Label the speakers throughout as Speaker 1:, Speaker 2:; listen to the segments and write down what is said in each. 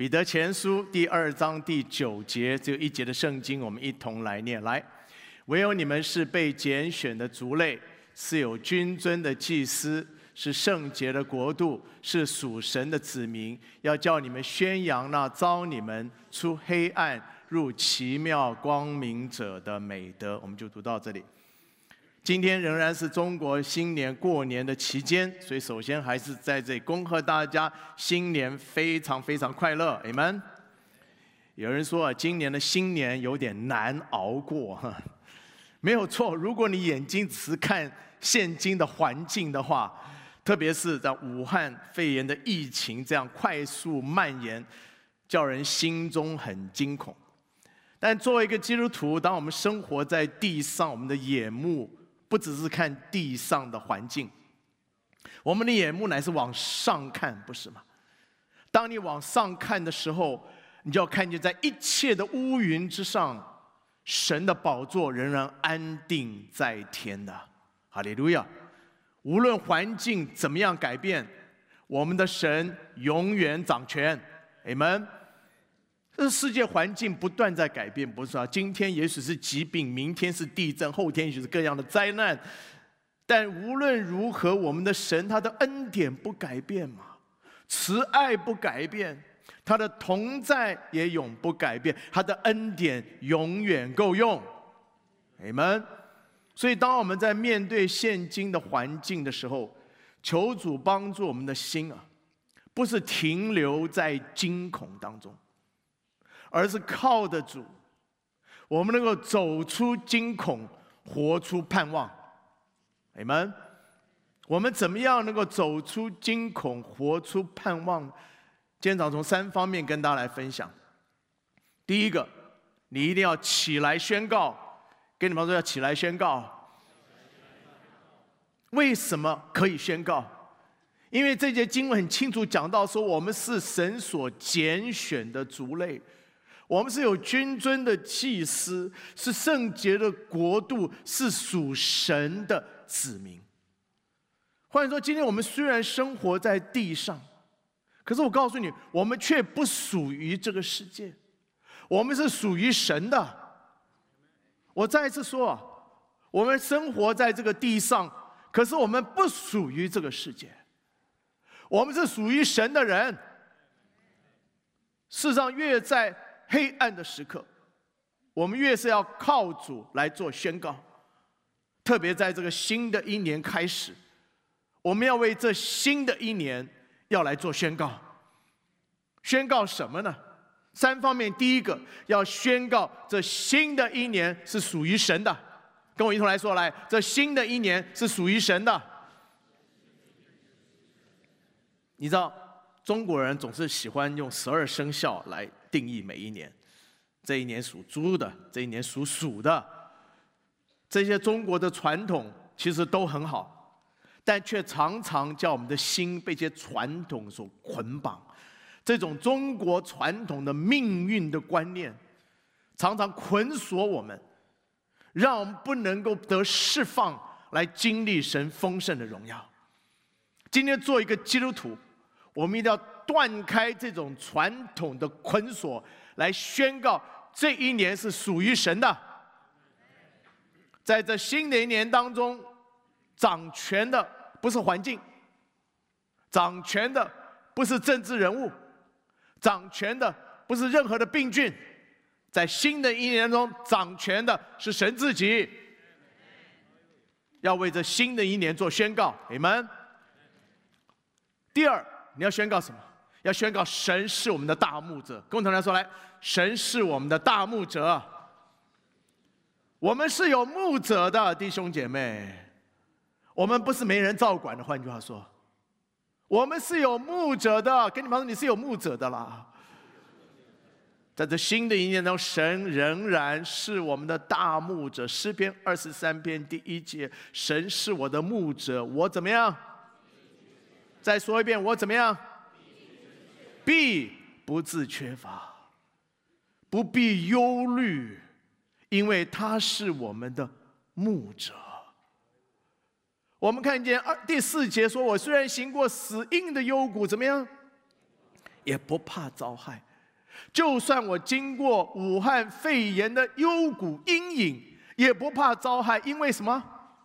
Speaker 1: 彼得前书第2章第9节，只有1节的圣经，我们一同来念。来，唯有你们是被拣选的族类，是有君尊的祭司，是圣洁的国度，是属神的子民，要叫你们宣扬那召你们出黑暗入奇妙光明者的美德。我们就读到这里。今天仍然是中国新年过年的期间，所以首先还是在这里恭贺大家新年非常非常快乐 ，Amen。有人说今年的新年有点难熬过，没有错。如果你眼睛只是看现今的环境的话，特别是在武汉肺炎的疫情这样快速蔓延，叫人心中很惊恐。但作为一个基督徒，当我们生活在地上，我们的眼目不只是看地上的环境，我们的眼目乃是往上看，不是吗？当你往上看的时候，你就要看见在一切的乌云之上，神的宝座仍然安定在天的。哈利路亚！无论环境怎么样改变，我们的神永远掌权。Amen。这世界环境不断在改变，不是啊？今天也许是疾病，明天是地震，后天也许是各样的灾难。但无论如何，我们的神他的恩典不改变嘛，慈爱不改变，他的同在也永不改变，他的恩典永远够用。Amen。所以，当我们在面对现今的环境的时候，求主帮助我们的心啊，不是停留在惊恐当中，而是靠得主，我们能够走出惊恐，活出盼望。Amen。我们怎么样能够走出惊恐，活出盼望？今天早上从3方面跟大家来分享。第一个，你一定要起来宣告，跟你们说要起来宣告。为什么可以宣告？因为这节经文很清楚讲到说，我们是神所拣选的族类。我们是有君尊的祭司，是圣洁的国度，是属神的子民。换言说，今天我们虽然生活在地上，可是我告诉你，我们却不属于这个世界，我们是属于神的。我再一次说，我们生活在这个地上，可是我们不属于这个世界，我们是属于神的人。事实上，越在黑暗的时刻，我们越是要靠主来做宣告。特别在这个新的一年开始，我们要为这新的一年要来做宣告。宣告什么呢？3方面。第一个，要宣告这新的一年是属于神的。跟我一同来说，来，这新的一年是属于神的。你知道，中国人总是喜欢用12生肖来定义每一年，这一年属猪的，这一年属鼠的。这些中国的传统其实都很好，但却常常叫我们的心被这些传统所捆绑。这种中国传统的命运的观念，常常捆锁我们，让我们不能够得释放，来经历神丰盛的荣耀。今天做一个基督徒，我们一定要断开这种传统的捆锁，来宣告这一年是属于神的。在这新的一年当中，掌权的不是环境，掌权的不是政治人物，掌权的不是任何的病菌，在新的一年中，掌权的是神自己。要为这新的一年做宣告 ，Amen。第二，你要宣告什么？要宣告神是我们的大牧者。跟我同来说，来，神是我们的大牧者。我们是有牧者的，弟兄姐妹，我们不是没人照管的。换句话说，我们是有牧者的。跟你们说，你是有牧者的啦。在这新的一年中，神仍然是我们的大牧者。诗篇23篇第1节，神是我的牧者，我怎么样？再说一遍，我怎么样？必不致缺乏，不必忧虑，因为他是我们的牧者。我们看见第4节说，我虽然行过死荫的幽谷，怎么样？也不怕遭害。 就算我经过武汉肺炎的幽谷阴影，也不怕遭害，因为什么？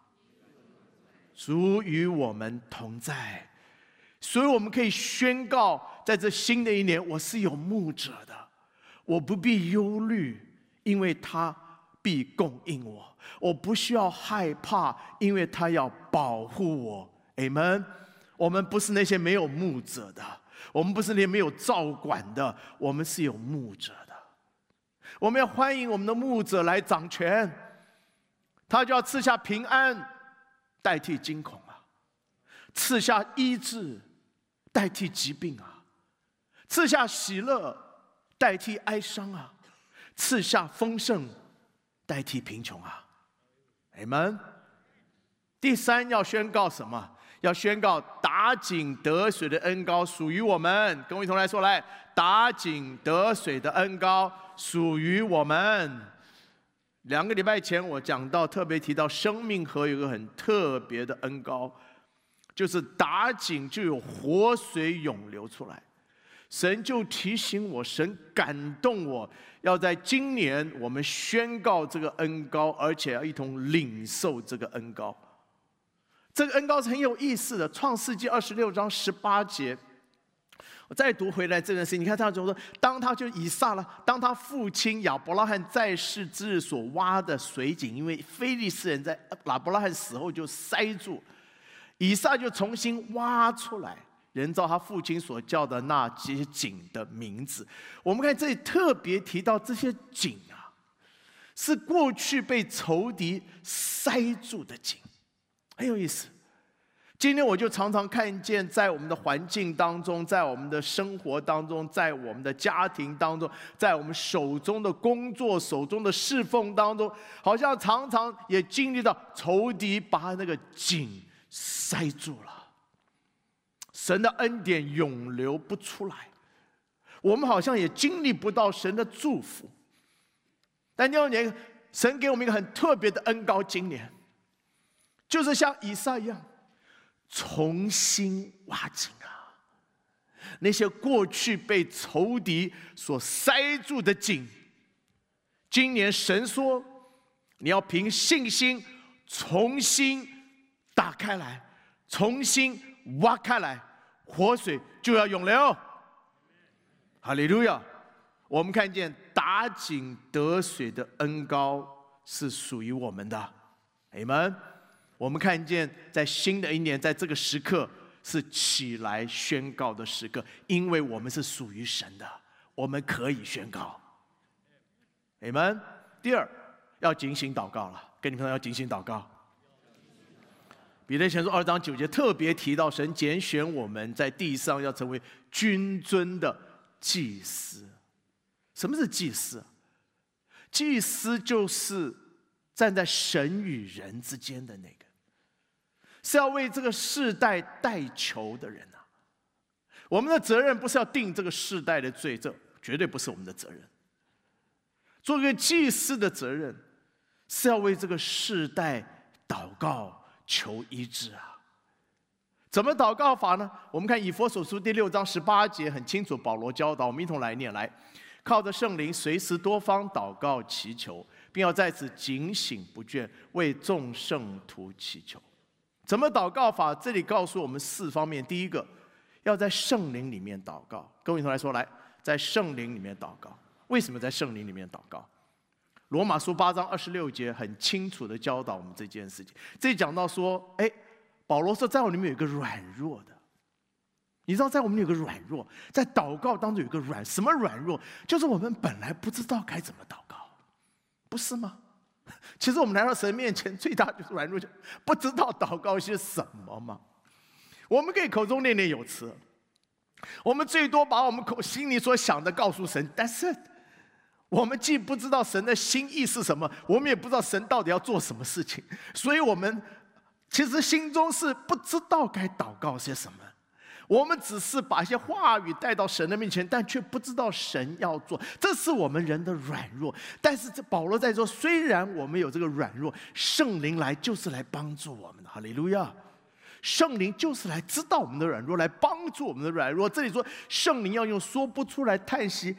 Speaker 1: 主与我们同在。所以我们可以宣告，在这新的一年，我是有牧者的，我不必忧虑，因为他必供应我；我不需要害怕，因为他要保护我。Amen。我们不是那些没有牧者的，我们不是那些没有照管的，我们是有牧者的。我们要欢迎我们的牧者来掌权，他就要赐下平安，代替惊恐啊；赐下医治，代替疾病啊；赐下喜乐，代替哀伤啊；赐下丰盛，代替贫穷啊。Amen。第三，要宣告什么？要宣告打井得水的恩膏属于我们。跟我一同来说，来，打井得水的恩膏属于我们。2个礼拜前我讲到，特别提到生命河有一个很特别的恩膏，就是打井就有活水涌流出来。神就提醒我，神感动我，要在今年我们宣告这个恩膏，而且要一同领受这个恩膏。这个恩膏是很有意思的，《创世纪26章18节。我再读回来这件事情，你看他就说，当他就以撒了，当他父亲亚伯拉罕在世之日所挖的水井，因为非利士人在亚伯拉罕死后就塞住，以撒就重新挖出来，人照他父亲所叫的那些井的名字。我们看这里特别提到这些井啊，是过去被仇敌塞住的井。很有意思。今天我就常常看见，在我们的环境当中，在我们的生活当中，在我们的家庭当中，在我们手中的工作、手中的侍奉当中，好像常常也经历到仇敌把那个井塞住了，神的恩典涌流不出来，我们好像也经历不到神的祝福。但第二年，神给我们一个很特别的恩膏，今年就是像以撒一样，重新挖井啊！那些过去被仇敌所塞住的井，今年神说，你要凭信心重新打开来，重新挖开来，活水就要涌流。哈利路亚！我们看见打井得水的恩膏是属于我们的，阿们。我们看见在新的一年，在这个时刻是起来宣告的时刻，因为我们是属于神的，我们可以宣告，阿们。第二，要警醒祷告了，跟你们说要警醒祷告。彼得前书2章9节特别提到，神拣选我们在地上要成为君尊的祭司。什么是祭司？祭司就是站在神与人之间的那个，是要为这个世代代求的人啊。我们的责任不是要定这个世代的罪，这绝对不是我们的责任。做一个祭司的责任是要为这个世代祷告求医治啊。怎么祷告法呢？我们看以弗所书第6章18节很清楚，保罗教导我们一同来念来，靠着圣灵随时多方祷告祈求，并要在此警醒不倦，为众圣徒祈求。怎么祷告法？这里告诉我们4方面。第一个，要在圣灵里面祷告。跟我一同来说，来，在圣灵里面祷告。为什么在圣灵里面祷告？罗马书8章26节很清楚的教导我们这件事情。这里讲到说，保罗说，在我里面有一个软弱的。你知道，在我们有个软弱，在祷告当中有个什么软弱？就是我们本来不知道该怎么祷告，不是吗？其实我们来到神面前，最大就是软弱，就不知道祷告些什么嘛。我们可以口中念念有词，我们最多把我们心里所想的告诉神，但是我们既不知道神的心意是什么，我们也不知道神到底要做什么事情，所以我们其实心中是不知道该祷告些什么。我们只是把一些话语带到神的面前，但却不知道神要做，这是我们人的软弱。但是这保罗在说，虽然我们有这个软弱，圣灵来就是来帮助我们的，哈利路亚！圣灵就是来知道我们的软弱，来帮助我们的软弱。这里说圣灵要用说不出来叹息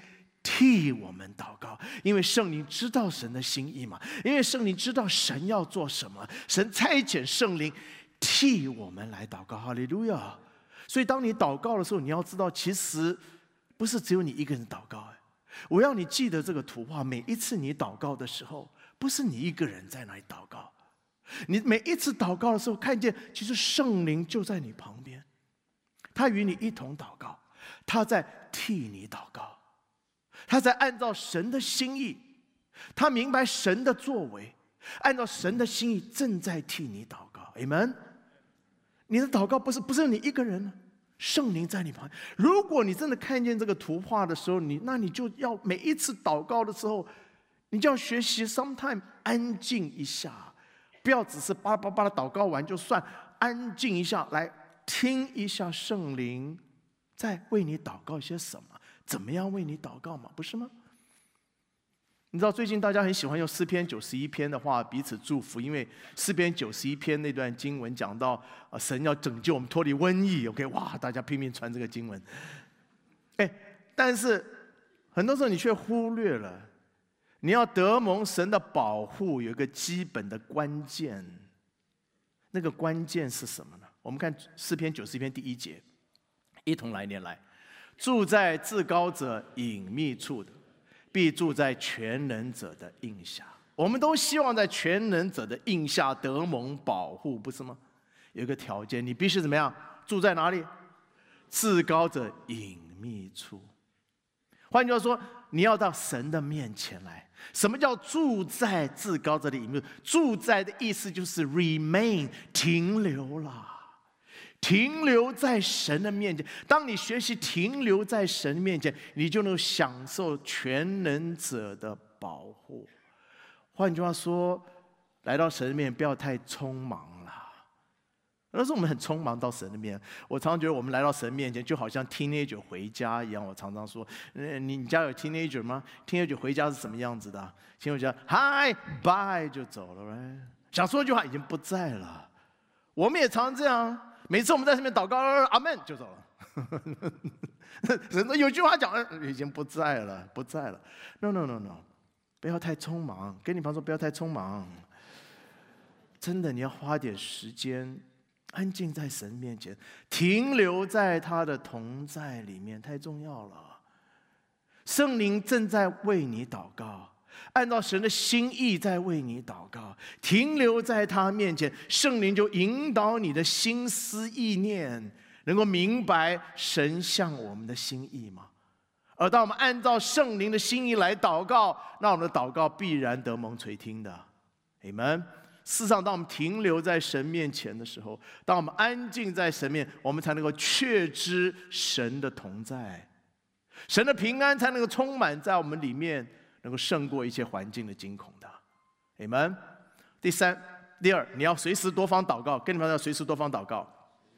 Speaker 1: 替我们祷告，因为圣灵知道神的心意嘛，因为圣灵知道神要做什么，神差遣圣灵替我们来祷告。哈利路亚！所以当你祷告的时候，你要知道，其实不是只有你一个人祷告。我要你记得这个图画，每一次你祷告的时候，不是你一个人在那里祷告，你每一次祷告的时候，看见其实圣灵就在你旁边，他与你一同祷告，他在替你祷告，他在按照神的心意，他明白神的作为，按照神的心意正在替你祷告。Amen。你的祷告不是你一个人呢，圣灵在你旁边。如果你真的看见这个图画的时候，那你就要每一次祷告的时候，你就要学习 sometime 安静一下，不要只是巴拉巴拉祷告完就算，安静一下，来听一下圣灵在为你祷告些什么，怎么样为你祷告嘛，不是吗？你知道最近大家很喜欢用诗篇91篇的话彼此祝福，因为诗篇91篇那段经文讲到神要拯救我们脱离瘟疫 ，OK， 哇，大家拼命传这个经文。但是很多时候你却忽略了，你要得蒙神的保护，有一个基本的关键，那个关键是什么呢？我们看诗篇91篇第1节，一同来念来，住在至高者隐秘处的，必住在全能者的荫下。我们都希望在全能者的荫下得蒙保护，不是吗？有一个条件，你必须怎么样？住在哪里？至高者隐秘处。换句话说，你要到神的面前来。什么叫住在至高者的隐秘处？住在的意思就是 remain， 停留了。停留在神的面前，当你学习停留在神面前，你就能享受全能者的保护。换句话说，来到神的面前不要太匆忙了。有时候我们很匆忙到神的面前，我常常觉得我们来到神面前就好像 teenager 回家一样。我常常说，你家有 teenager 吗？ teenager 回家是什么样子的？teenager hi bye 就走了 right？ 想说一句话已经不在了。我们也常常这样，每次我们在上面祷告，阿们就走了。有句话讲，已经不在了，不在了。No， 不要太匆忙。跟你朋友说，不要太匆忙。真的，你要花点时间，安静在神面前，停留在他的同在里面，太重要了。圣灵正在为你祷告，按照神的心意在为你祷告，停留在他面前，圣灵就引导你的心思意念，能够明白神向我们的心意嘛。而当我们按照圣灵的心意来祷告，那我们的祷告必然得蒙垂听的。Amen。事实上，当我们停留在神面前的时候，当我们安静在神面，我们才能够确知神的同在，神的平安才能够充满在我们里面，能够胜过一切环境的惊恐的。Amen。第二，你要随时多方祷告，跟你们要随时多方祷告。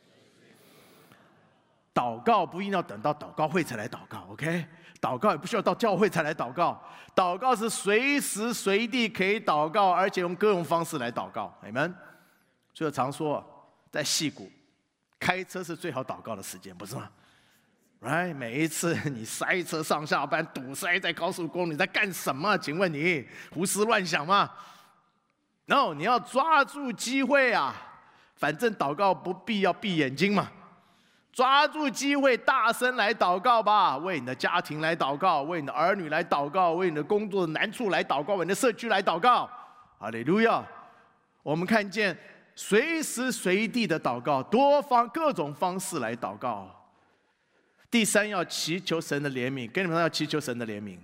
Speaker 1: 祷告不一定要等到祷告会才来祷告 ，OK？ 祷告也不需要到教会才来祷告，祷告是随时随地可以祷告，而且用各种方式来祷告。Amen。所以我常说，在矽谷开车是最好祷告的时间，不是吗？ Right？ 每一次你塞车上下班堵塞在高速公路，你在干什么？请问你胡思乱想吗？ No， 你要抓住机会啊！反正祷告不必要闭眼睛嘛，抓住机会，大声来祷告吧！为你的家庭来祷告，为你的儿女来祷告，为你的工作的难处来祷告，为你的社区来祷告。哈利路亚！我们看见随时随地的祷告，各种方式来祷告。第三，要祈求神的怜悯。跟你们说，要祈求神的怜悯。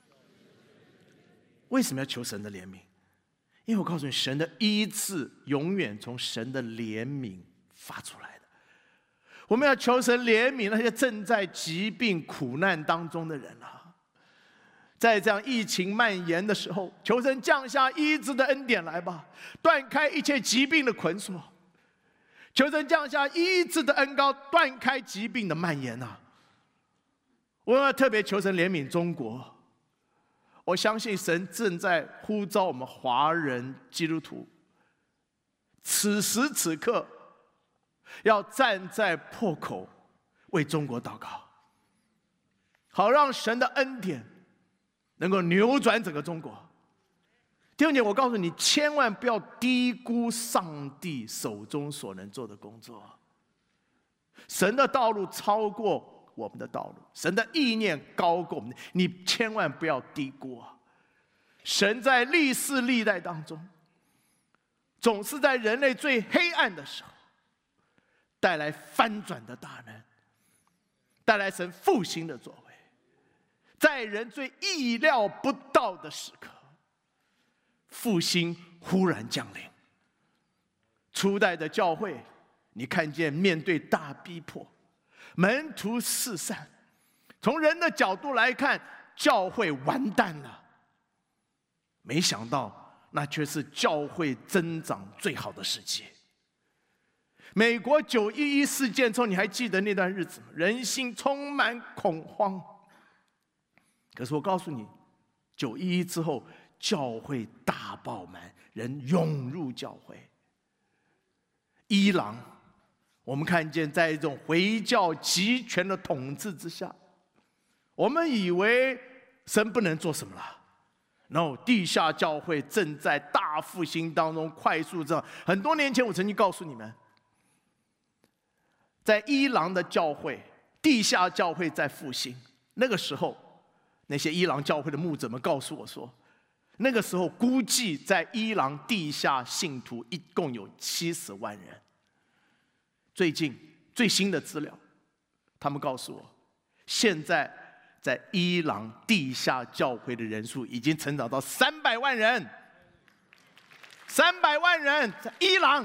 Speaker 1: 为什么要求神的怜悯？因为我告诉你，神的医治永远从神的怜悯发出来的。我们要求神怜悯那些正在疾病苦难当中的人啊！在这样疫情蔓延的时候，求神降下医治的恩典来吧，断开一切疾病的捆锁。求神降下医治的恩膏，断开疾病的蔓延啊！我要特别求神怜悯中国。我相信神正在呼召我们华人基督徒，此时此刻要站在破口为中国祷告，好让神的恩典能够扭转整个中国。弟兄姐妹，我告诉你，千万不要低估上帝手中所能做的工作。神的道路超过我们的道路，神的意念高过我们，你千万不要低估啊！神在历世历代当中，总是在人类最黑暗的时候，带来翻转的大能，带来神复兴的作为，在人最意料不到的时刻，复兴忽然降临。初代的教会，你看见面对大逼迫，门徒四散，从人的角度来看，教会完蛋了。没想到，那却是教会增长最好的时机。美国911事件之后，你还记得那段日子吗？人心充满恐慌。可是我告诉你，911之后，教会大爆满，人涌入教会。伊朗，我们看见在一种回教集权的统治之下，我们以为神不能做什么了。然后地下教会正在大复兴当中快速增长。很多年前我曾经告诉你们，在伊朗的教会，地下教会在复兴。那个时候，那些伊朗教会的牧者们告诉我说，那个时候估计在伊朗地下信徒一共有70万人。最近最新的资料，他们告诉我，现在在伊朗地下教会的人数已经成长到300万人，300万人在伊朗。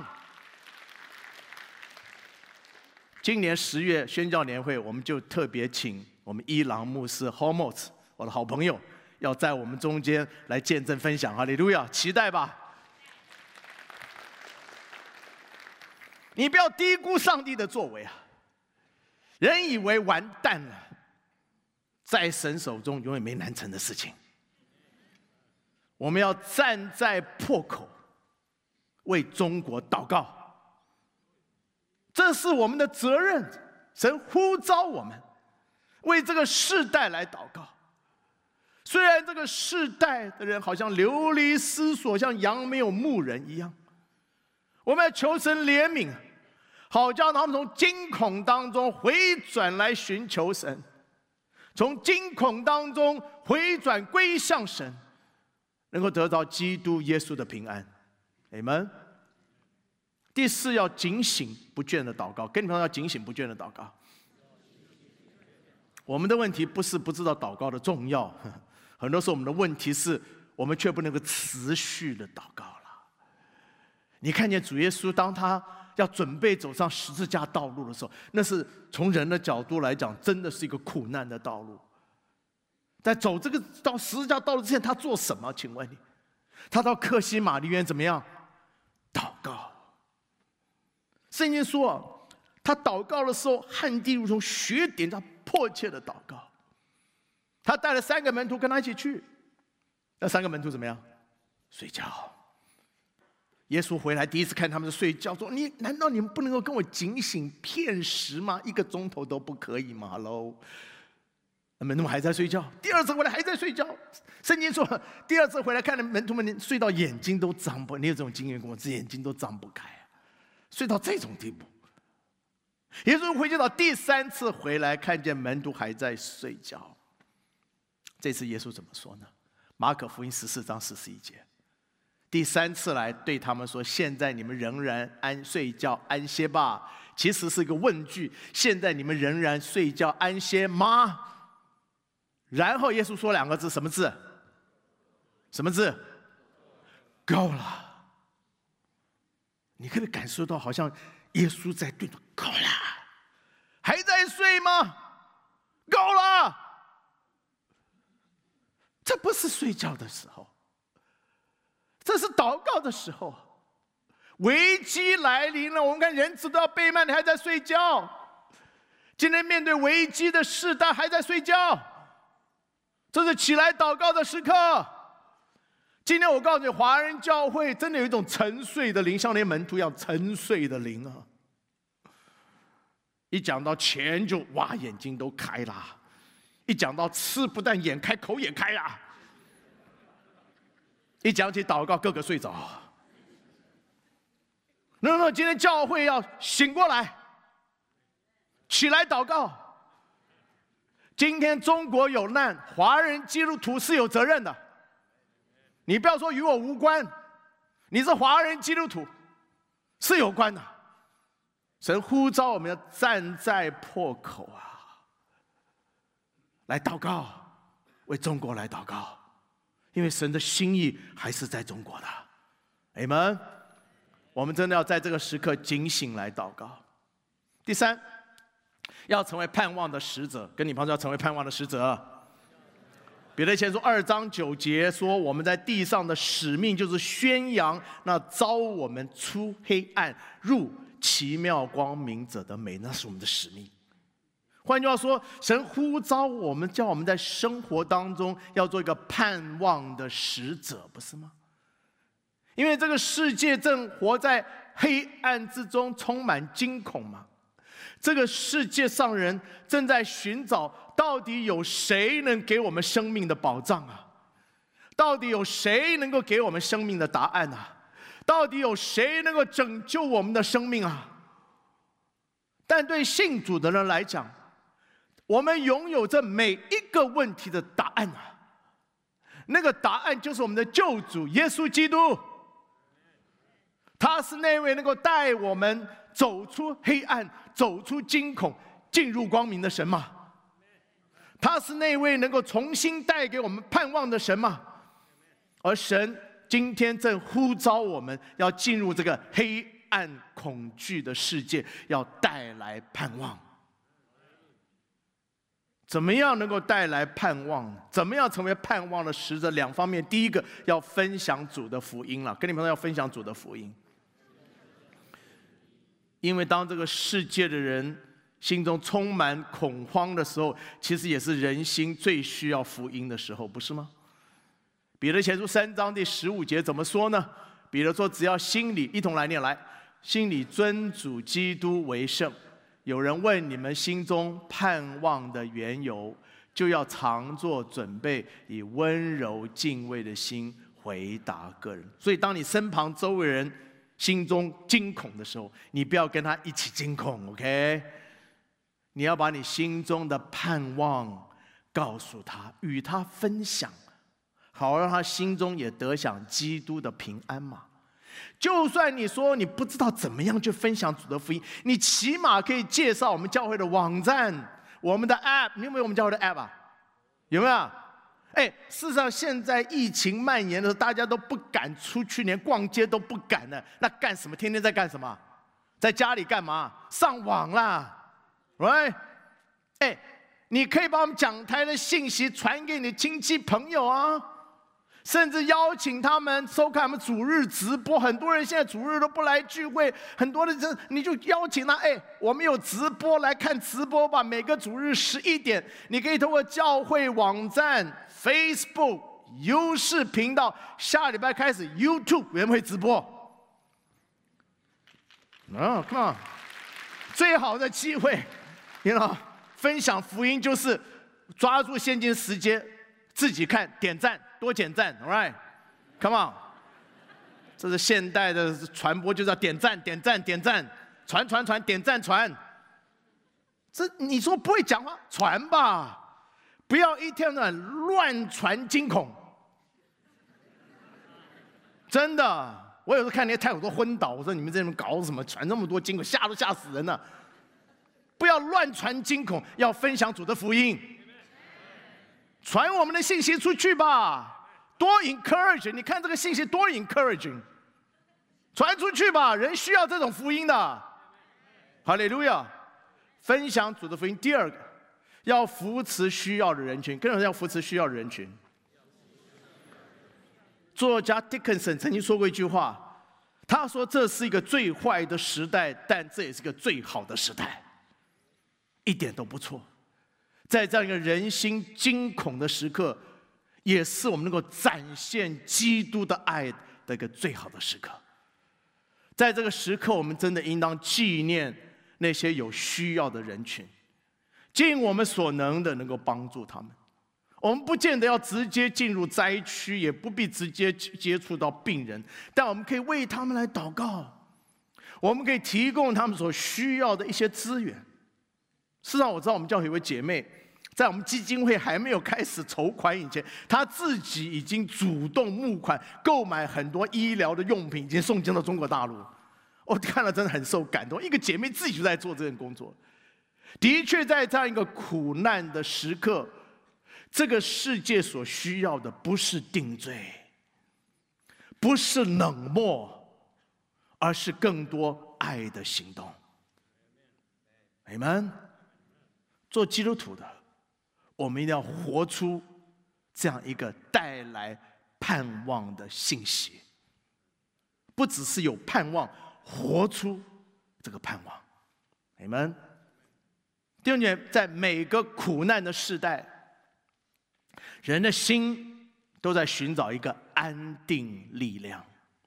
Speaker 1: 今年10月宣教年会，我们就特别请我们伊朗牧师 Hormoz， 我的好朋友，要在我们中间来见证分享。哈利路亚，期待吧！你不要低估上帝的作为啊！人以为完蛋了，在神手中永远没难成的事情。我们要站在破口，为中国祷告，这是我们的责任。神呼召我们为这个世代来祷告。虽然这个世代的人好像流离失所，像羊没有牧人一样，我们要求神怜悯，好叫他们从惊恐当中回转来寻求神，从惊恐当中回转归向神，能够得到基督耶稣的平安。阿们。第4，要警醒不倦的祷告。跟你们说，要警醒不倦的祷告。我们的问题不是不知道祷告的重要，很多时候我们的问题是我们却不能够持续的祷告了。你看见主耶稣当他要准备走上十字架道路的时候，那是从人的角度来讲，真的是一个苦难的道路。在走这个到十字架道路之前，他做什么？请问你，他到客西马尼园怎么样？祷告。圣经说，他祷告的时候，汗滴如同血点，他迫切的祷告。他带了3个门徒跟他一起去，那3个门徒怎么样？睡觉。耶稣回来第一次看他们睡觉，说：“难道你们不能够跟我警醒片时吗？1个钟头都不可以吗 ？”Hello， 门徒们还在睡觉。第2次回来还在睡觉。圣经说，第2次回来看的门徒们睡到眼睛都张不开。你有这种经验过吗？眼睛都张不开，睡到这种地步。耶稣回去到第3次回来，看见门徒还在睡觉。这次耶稣怎么说呢？马可福音14章41节。第3次来对他们说：“现在你们仍然睡觉安歇吧。”其实是一个问句：现在你们仍然睡觉安歇吗？然后耶稣说2个字，什么字？什么字？够了。你可以感受到，好像耶稣在对着够了，还在睡吗？够了。这不是睡觉的时候。这是祷告的时候，危机来临了。我们看人子都要背叛，你还在睡觉。今天面对危机的世代还在睡觉，这是起来祷告的时刻。今天我告诉你，华人教会真的有一种沉睡的灵，像连门徒一样沉睡的灵啊！一讲到钱就哇眼睛都开了，一讲到吃不但眼开口也开了。 一讲起祷告，个个睡着。那今天教会要醒过来，起来祷告。今天中国有难，华人基督徒是有责任的。你不要说与我无关，你是华人基督徒，是有关的。神呼召我们要站在破口啊，来祷告，为中国来祷告，因为神的心意还是在中国的。阿们。我们真的要在这个时刻警醒来祷告。第三，要成为盼望的使者，跟你旁边要成为盼望的使者。彼得前书2章9节说，我们在地上的使命就是宣扬那召我们出黑暗入奇妙光明者的美，那是我们的使命。换句话说，神呼召我们，叫我们在生活当中要做一个盼望的使者，不是吗？因为这个世界正活在黑暗之中，充满惊恐嘛。这个世界上人正在寻找，到底有谁能给我们生命的保障啊？到底有谁能够给我们生命的答案啊？到底有谁能够拯救我们的生命啊？但对信主的人来讲，我们拥有这每一个问题的答案啊。那个答案就是我们的救主耶稣基督。他是那位能够带我们走出黑暗、走出惊恐、进入光明的神吗？他是那位能够重新带给我们盼望的神吗？而神今天正呼召我们要进入这个黑暗恐惧的世界，要带来盼望。怎么样能够带来盼望？怎么样成为盼望的使者？两方面，第一个要分享主的福音了，跟你们说要分享主的福音。因为当这个世界的人心中充满恐慌的时候，其实也是人心最需要福音的时候，不是吗？彼得前书3章第15节怎么说呢？彼得说：“只要心里一同来念来，心里尊主基督为圣。有人问你们心中盼望的缘由，就要常做准备，以温柔敬畏的心回答个人。”所以，当你身旁周围人心中惊恐的时候，你不要跟他一起惊恐 ，OK？ 你要把你心中的盼望告诉他，与他分享，好让他心中也得享基督的平安嘛。就算你说你不知道怎么样去分享主的福音，你起码可以介绍我们教会的网站、我们的 App。你有没有我们教会的 App 啊？有没有？事实上，现在疫情蔓延的时候，大家都不敢出去，连逛街都不敢了。那干什么？天天在干什么？在家里干嘛？上网啦 ，right？ 你可以把我们讲台的信息传给你亲戚朋友啊，甚至邀请他们收看我们主日直播。很多人现在主日都不来聚会，很多的你就邀请他，我们有直播，来看直播吧。每个主日11点，你可以通过教会网站、Facebook、优视频道，下礼拜开始 YouTube 也会直播。come on， 最好的机会，分享福音就是抓住现今时间，自己看，点赞，多点赞 ，all right，come on， 这是现代的传播，就是要点赞，点赞，点赞，传，点赞传。这你说不会讲话，传吧。不要一天到晚乱传惊恐，真的。我有时候看那些泰国都昏倒，我说你们这边搞什么？传那么多惊恐，吓都吓死人了。不要乱传惊恐，要分享主的福音，传我们的信息出去吧，多 encourage。你看这个信息多 encouraging， 传出去吧，人需要这种福音的。哈利路亚，分享主的福音。第二个，要扶持需要的人群，跟人要扶持需要的人群。作家 Dickinson 曾经说过一句话，他说：“这是一个最坏的时代，但这也是个最好的时代。”一点都不错。在这样一个人心惊恐的时刻，也是我们能够展现基督的爱的一个最好的时刻。在这个时刻，我们真的应当纪念那些有需要的人群，尽我们所能的能够帮助他们。 我们不见得要直接进入灾区，也不必直接接触到病人，但我们可以为他们来祷告，我们可以提供他们所需要的一些资源。事实上，我知道我们教会有位姐妹，在我们基金会还没有开始筹款以前，她自己已经主动募款，购买很多医疗的用品，已经送进到中国大陆。我看了真的很受感动，一个姐妹自己就在做这份工作。的确，在这样一个苦难的时刻，这个世界所需要的不是定罪，不是冷漠，而是更多爱的行动。Amen。做基督徒的，我们一定要活出这样一个带来盼望的信息，不只是有盼望，活出这个盼望。Amen。弟兄姐妹，在每个苦难的世代，人的心都在寻找一个安定力量。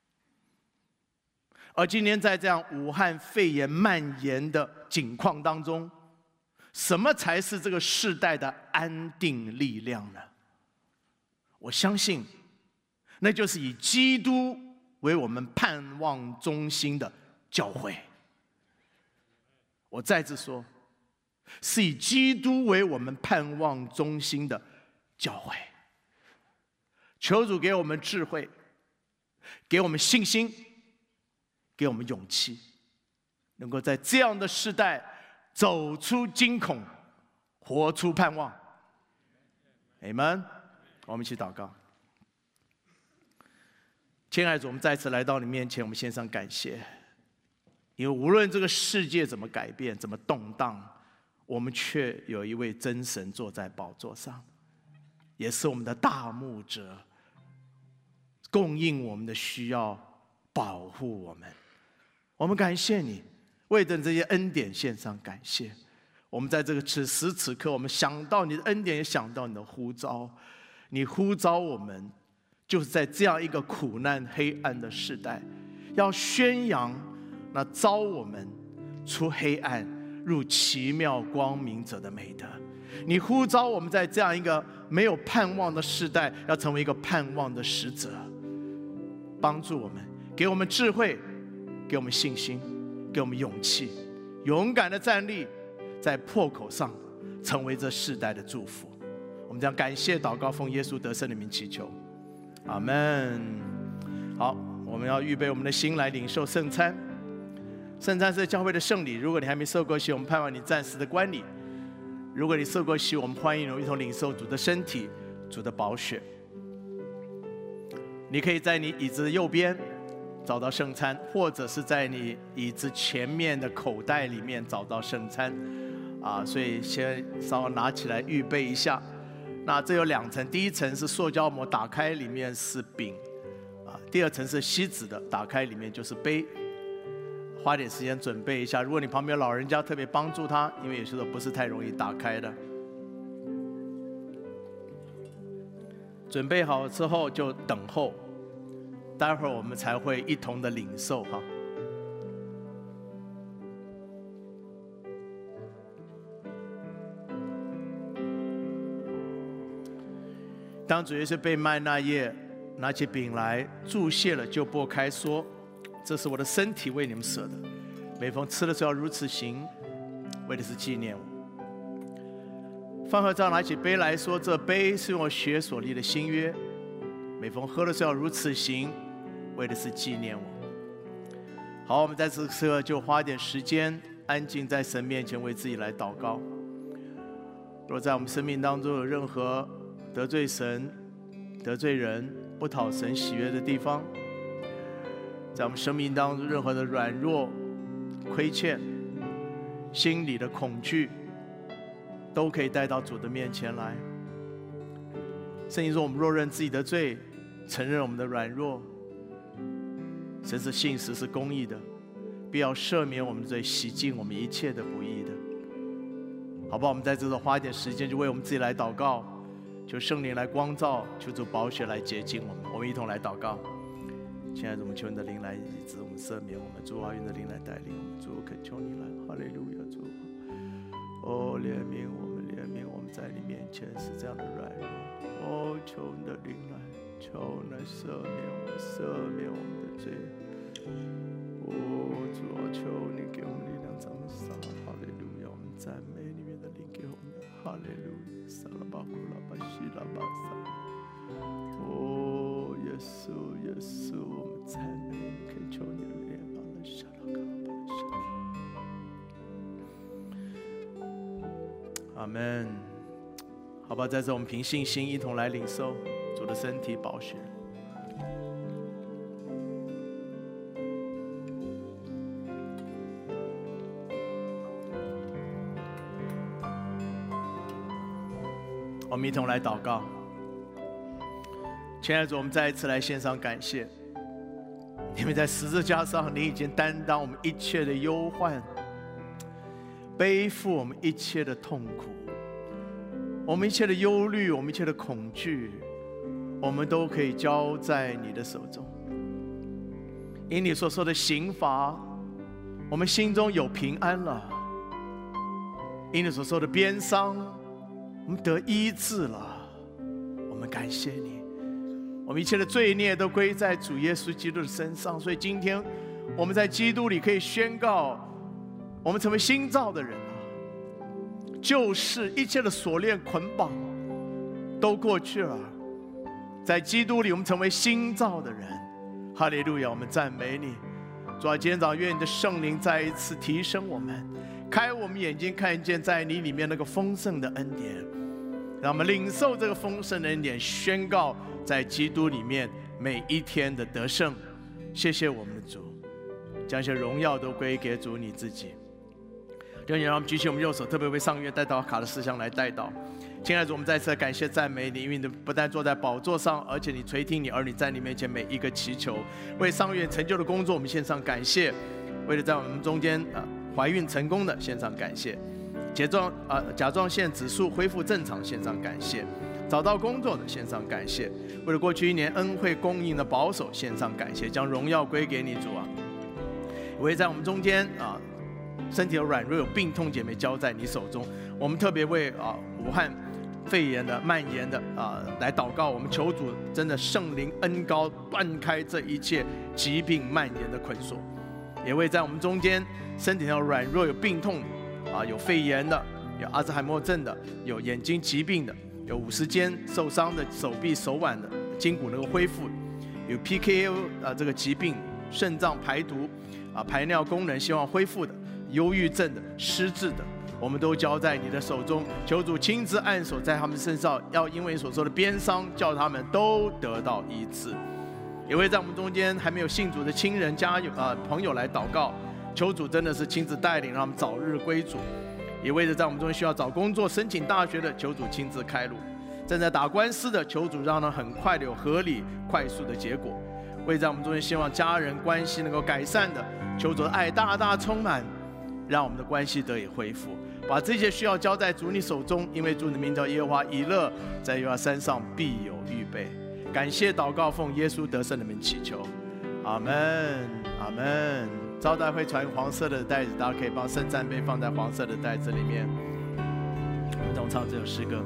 Speaker 1: 而今天在这样武汉肺炎蔓延的境况当中，什么才是这个世代的安定力量呢？我相信，那就是以基督为我们盼望中心的教会。我再次说，是以基督为我们盼望中心的教会。求主给我们智慧，给我们信心，给我们勇气，能够在这样的时代走出惊恐，活出盼望。Amen。我们一起祷告。亲爱的主，我们再次来到你面前，我们献上感谢，因为无论这个世界怎么改变，怎么动荡，我们却有一位真神坐在宝座上，也是我们的大牧者，供应我们的需要，保护我们。我们感谢你，为着这些恩典献上感谢。我们在这个此时此刻，我们想到你的恩典，也想到你的呼召。你呼召我们，就是在这样一个苦难黑暗的时代，要宣扬那召我们出黑暗入奇妙光明者的美德。你呼召我们在这样一个没有盼望的时代，要成为一个盼望的使者，帮助我们，给我们智慧，给我们信心，给我们勇气，勇敢的站立在破口上，成为这世代的祝福。我们将感谢祷告，奉耶稣得胜的名祈求，阿们。好，我们要预备我们的心来领受圣餐。圣餐是教会的圣礼，如果你还没受过洗，我们盼望你暂时的观礼；如果你受过洗，我们欢迎你一同领受主的身体、主的宝血。你可以在你椅子的右边找到圣餐，或者是在你椅子前面的口袋里面找到圣餐。所以先稍微拿起来预备一下。那这有2层，第一层是塑胶膜，打开里面是饼，第2层是锡纸的，打开里面就是杯。花点时间准备一下，如果你旁边有老人家，特别帮助他，因为有些时候不是太容易打开的。准备好之后就等候，待会儿我们才会一同的领受哈。当主耶稣被卖那夜，拿起饼来祝谢了，就擘开说：“这是我的身体，为你们舍的。每逢吃的时候要如此行，为的是纪念我。”饭后照拿起杯来说：“这杯是用我血所立的新约。每逢喝的时候要如此行，为的是纪念我。”好，我们在这个时刻就花点时间，安静在神面前为自己来祷告。若在我们生命当中有任何得罪神、得罪人、不讨神喜悦的地方，在我们生命当中任何的软弱、亏欠、心里的恐惧，都可以带到主的面前来。圣经说，我们若认自己的罪，承认我们的软弱，神是信实是公义的，必要赦免我们的罪，洗净我们一切的不义的。好不好？我们在这里花一点时间，就为我们自己来祷告，求圣灵来光照，求主宝血来洁净我们。我们一同来祷告。亲爱的，我们求你的灵来医治我们，赦免我们，主啊，愿的灵来带领我们，主恳求你来，哈利路亚，主啊，怜悯我们，怜悯我们，在你面前是这样的软弱。 哦，求你的灵来，求你来赦免我们，赦免我们的罪。哦，主啊，求你给我们力量，咱们撒哈利路亚，我们赞美里面的灵给我们的哈利路亚，撒拉巴库拉巴西拉巴撒。哦，耶稣，耶稣，我们赞美你，恳求你的怜悯了，沙拉卡拉巴沙。阿门。好吧，在这我们凭信心一同来领受主的身体宝血。我们一同来祷告。亲爱的主，我们再一次来献上感谢，因为在十字架上，你已经担当我们一切的忧患，背负我们一切的痛苦，我们一切的忧虑，我们一切的恐惧，我们都可以交在你的手中。因你所说的刑罚，我们心中有平安了；因你所说的鞭伤，我们得医治了。我们感谢你，我们一切的罪孽都归在主耶稣基督的身上。所以今天我们在基督里可以宣告，我们成为新造的人了，就是一切的锁链捆绑都过去了。在基督里，我们成为新造的人。哈利路亚！我们赞美你，主啊，今天早上愿你的圣灵再一次提升我们，开我们眼睛，看见在你里面那个丰盛的恩典，让我们领受这个丰盛的恩典，宣告在基督里面每一天的得胜。谢谢我们的主，将一些荣耀都归给主你自己。弟兄姐妹，让我们举起我们右手，特别为上月带祷卡的事项来代祷。亲爱的主，我们再次感谢赞美你，因为你不但坐在宝座上，而且你垂听你儿女在你面前每一个祈求。为上月成就的工作，我们献上感谢；为了在我们中间怀孕成功的，献上感谢；甲状腺指数恢复正常，献上感谢；找到工作的，献上感谢；为了过去一年恩惠供应的保守，献上感谢，将荣耀归给你主啊！为在我们中间身体有软弱有病痛姐妹交在你手中，我们特别为武汉肺炎的蔓延的来祷告。我们求主真的圣灵恩膏断开这一切疾病蔓延的捆锁，也为在我们中间身体上软弱有病痛有肺炎的，有阿兹海默症的，有眼睛疾病的，有50肩受伤的手臂手腕的筋骨能够恢复，有 PKU 这个疾病肾脏排毒排尿功能希望恢复的，忧郁症的失智的，我们都交在你的手中。求主亲自按手在他们身上，要因为所说的鞭伤叫他们都得到医治。也会在我们中间还没有信主的亲人朋友来祷告，求主真的是亲自带领，让他们早日归主。也为着在我们中间需要找工作申请大学的，求主亲自开路；正在打官司的，求主让他很快的有合理快速的结果。为在我们中间希望家人关系能够改善的，求主的爱大大充满，让我们的关系得以恢复。把这些需要交在主你手中，因为主你的名叫耶和华以勒，在耶和华山上必有预备。感谢祷告，奉耶稣得胜的名祈求，阿门，阿门。招待会传黄色的袋子，大家可以把圣餐杯放在黄色的袋子里面。我们同唱这首诗歌。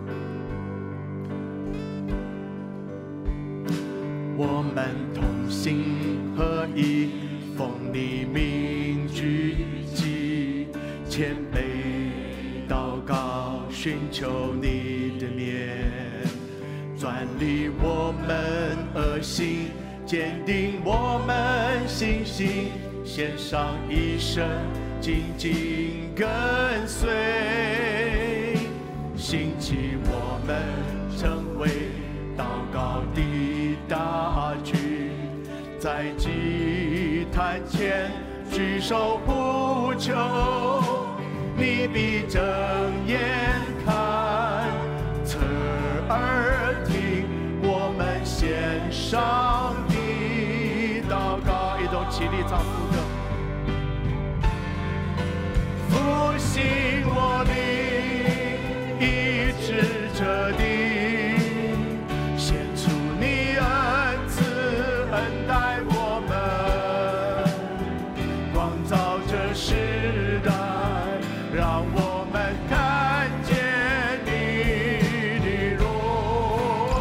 Speaker 1: 我们同心合一，奉你名聚集，谦卑祷告，寻求你的面，专理我们恶行，坚定我们信心，献上一生，紧紧跟随，兴起我们成为祷告的大军，在祭坛前举手呼求，你必睁眼看，侧耳听，我们献上的祷告。一同起立唱副歌，复兴我灵，医治这地，献出你恩慈，恩待我们，光照这时代，让我们看见你的荣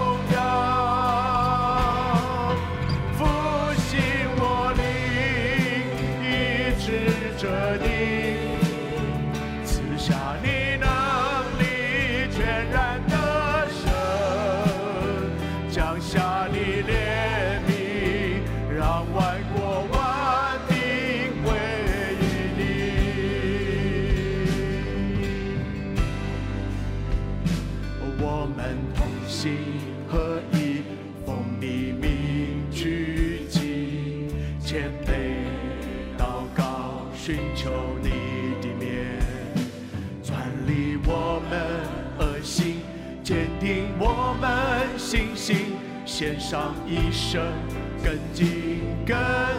Speaker 1: 寻求你的面，转离我们恶行，坚定我们信心，献上一生跟紧跟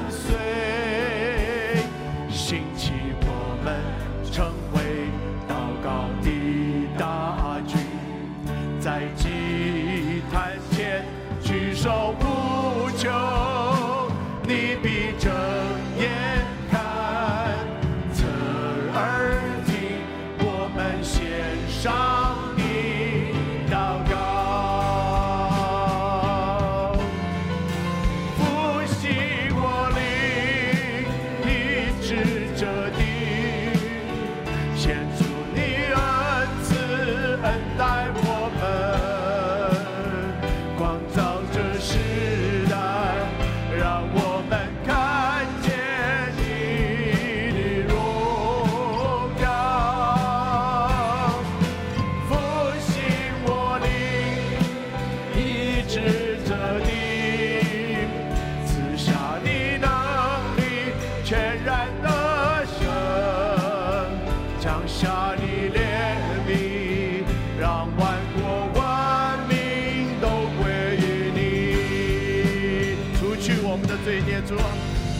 Speaker 1: 随，兴起我们成为祷告的大军，在祭坛前举手呼求，你必睁眼看，侧耳听，我们献上的祷告，复兴我灵，医治这地，献出你恩慈，恩待我们，光照这时代，让我们看见你的荣耀，复兴我灵，医治这地，赐下你能力，全然得胜，降下你怜悯，让万国万民都归于你，除去我们的罪孽，主啊，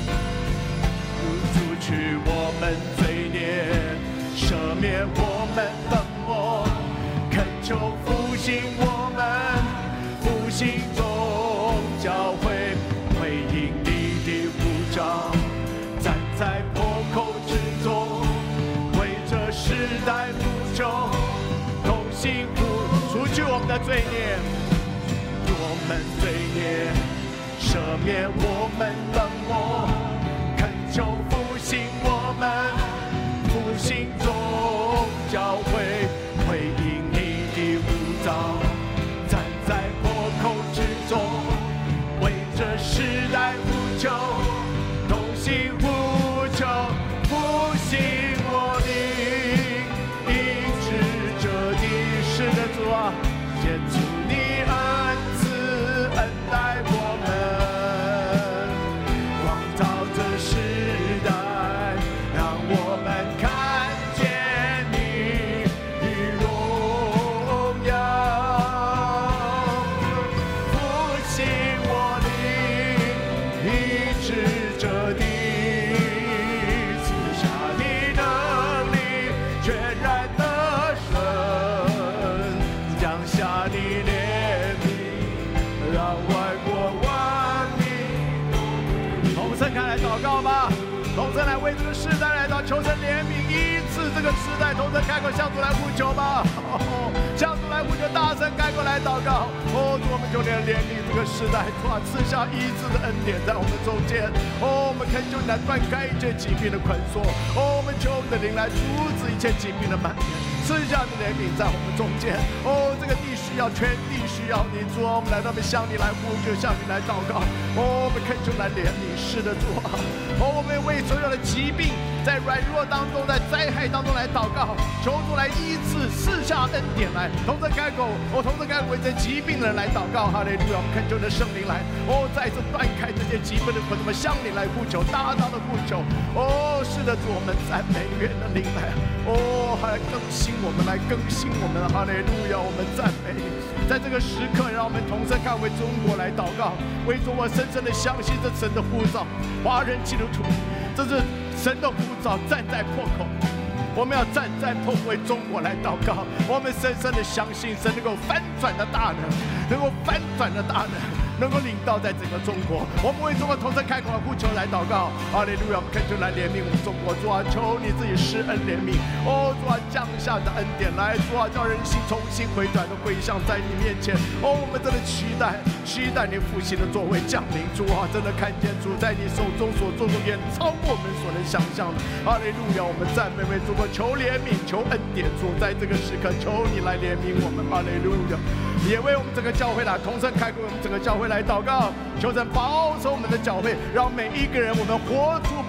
Speaker 1: 除去我们罪孽，赦免我们冷漠，恳求复兴我们，复兴众教会，回应你的呼召，站在破口之中，为这时代呼求，同心除去我们的罪孽，我们罪孽，赦免我们冷漠，恳求复兴我们，复兴众教会，回应你的呼召，站在破口之中，为这时代呼求，同心呼求，复兴我灵，医治这地，是的，主啊，献出你恩慈，恩待我们，光照这时代，让我们看见你的荣耀，复兴我灵，医治这地，赐下你能力，全然得胜，降下你怜悯，让万国万民同声开来祷告吧，同声来为这个时代来祷，求神怜悯，医治这个时代，同声开口向主来呼求吧，向主来呼求，大声开口来祷告。哦，主，我们求你怜悯这个时代，主啊，赐下医治的恩典在我们中间。哦，我们恳求你来断开一切疾病的捆锁。哦，我们求你的灵来阻止一切疾病的蔓延，赐下你的怜悯在我们中间。哦，这个地需要，全地需要你，主啊，我们来到这边向你来呼求，向你来祷告。哦，我们恳求来怜悯，是的，主啊。哦，我们为所有的疾病，在软弱当中，在灾害当中来祷告，求主来医治，赐下恩典来。同声开口，同声开口为这疾病的人来祷告，哈利路亚！我们恳求你的圣灵来，再次断开这些疾病的捆，我们向你来呼求，大大的呼求。是的，主，我们赞美愿的灵来，还来更新我们，来更新我们，哈利路亚！我们赞美，在这个时刻，让我们同声看为中国来祷告，为中国深深的相信这神的呼召，华人基督徒，这是神的呼召，站在破口。我们要站在破口为中国来祷告，我们深深的相信神能够翻转的大能，能够翻转的大能，能够领到在整个中国。我们为中国同声开口呼求来祷告，哈利路亚！我们恳求来怜悯我们中国，主啊，求你自己施恩怜悯，主啊，降下的恩典来，主啊，叫人心重新回转的归向在你面前。我们真的期待你复兴的作为降临，主啊，真的看见主在你手中所做的远超过我们所能想象的。哈利路亚！我们赞美为中国求怜悯，求恩典，主在这个时刻求你来怜悯我们，哈利路亚！也为我们整个教会来同声开口，我们整个教会来祷告，求神保守我们的教会，让每一个人我们活出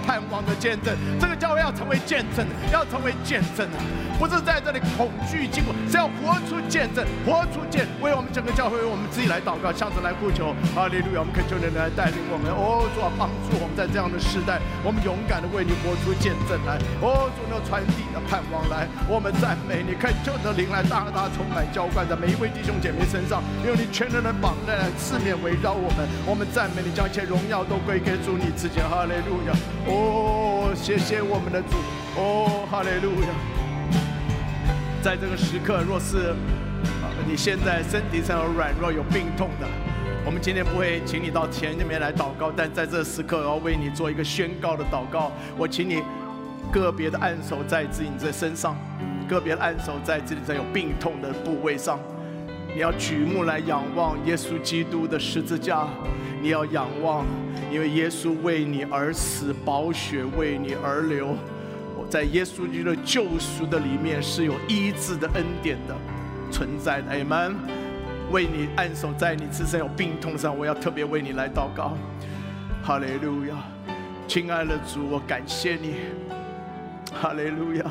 Speaker 1: 盼望的见证。这个教会要成为见证，要成为见证啊！不是在这里恐惧经过，是要活出见证，活出见。为我们整个教会，为我们自己来祷告，向着来呼求。哈利路亚！我们恳求你来带领我们。哦，主啊，帮助我们在这样的时代，我们勇敢的为你活出见证来。哦，主那传递的盼望来，我们赞美你，恳求你的灵来大大充满浇灌在每一位弟兄姐妹身上，用你全能的绑带来四面围绕我们。我们赞美你，将一切荣耀都归给主你自己。哈利路亚！哦，谢谢我们的主。哦，哈利路亚！在这个时刻，若是你现在身体上有软弱、有病痛的，我们今天不会请你到前面来祷告，但在这时刻，我要为你做一个宣告的祷告。我请你个别的按手在自己的身上，个别的按手在自己在有病痛的部位上。你要举目来仰望耶稣基督的十字架，你要仰望，因为耶稣为你而死，宝血为你而流。在耶稣基督的救赎的里面是有医治的恩典的存在的。Amen。为你按手在你自身有病痛上，我要特别为你来祷告。哈利路亚，亲爱的主，我感谢你。哈利路亚，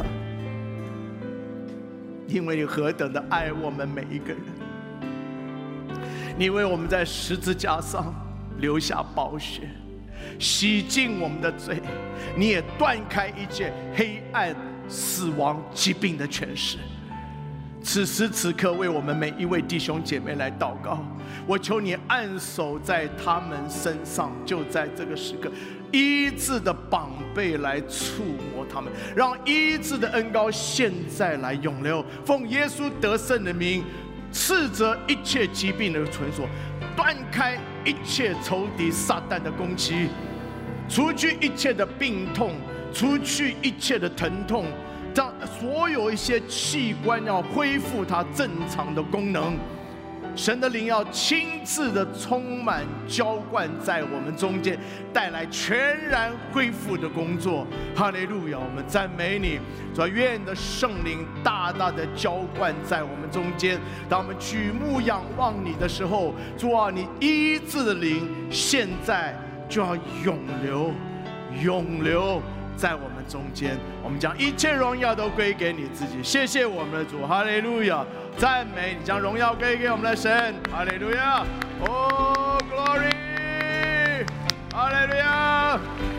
Speaker 1: 因为你何等的爱我们每一个人，你为我们在十字架上留下宝血，洗净我们的罪，你也断开一切黑暗、死亡、疾病的权势。此时此刻，为我们每一位弟兄姐妹来祷告，我求你按手在他们身上，就在这个时刻，医治的膀臂来触摸他们，让医治的恩膏现在来涌流。奉耶稣得胜的名，斥责一切疾病的存锁，断开一切仇敌撒旦的攻击，除去一切的病痛，除去一切的疼痛，让所有一些器官要恢复它正常的功能。神的灵要亲自的充满浇灌在我们中间，带来全然恢复的工作。哈利路亚！我们赞美你，主啊，愿你的圣灵大大的浇灌在我们中间。当我们举目仰望你的时候，主啊，你医治的灵现在就要涌流，涌流在我们中间。我们将一切荣耀都归给你自己。谢谢我们的主，哈利路亚！赞美你，将荣耀归给我们的神，哈利路亚！哦 ，glory， 哈利路亚！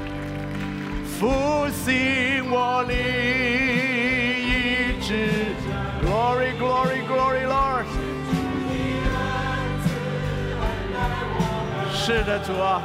Speaker 1: 复兴我灵，医治 ，glory glory glory Lord！ 是的，主啊。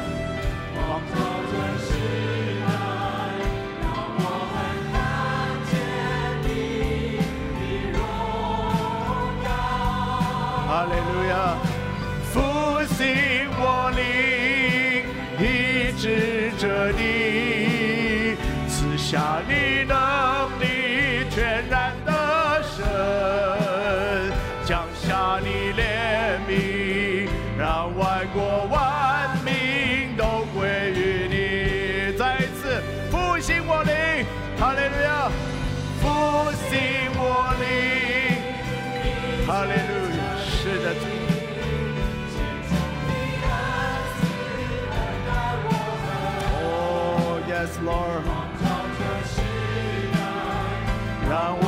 Speaker 1: 哈利路亚，复兴我灵，医治着你，赐下你能力全然的神，降下你怜悯，让万国万民都归于你。再一次复兴我灵，哈利路亚，复兴我灵，哈利路亚。是的，主。Oh, yes, Lord. 让我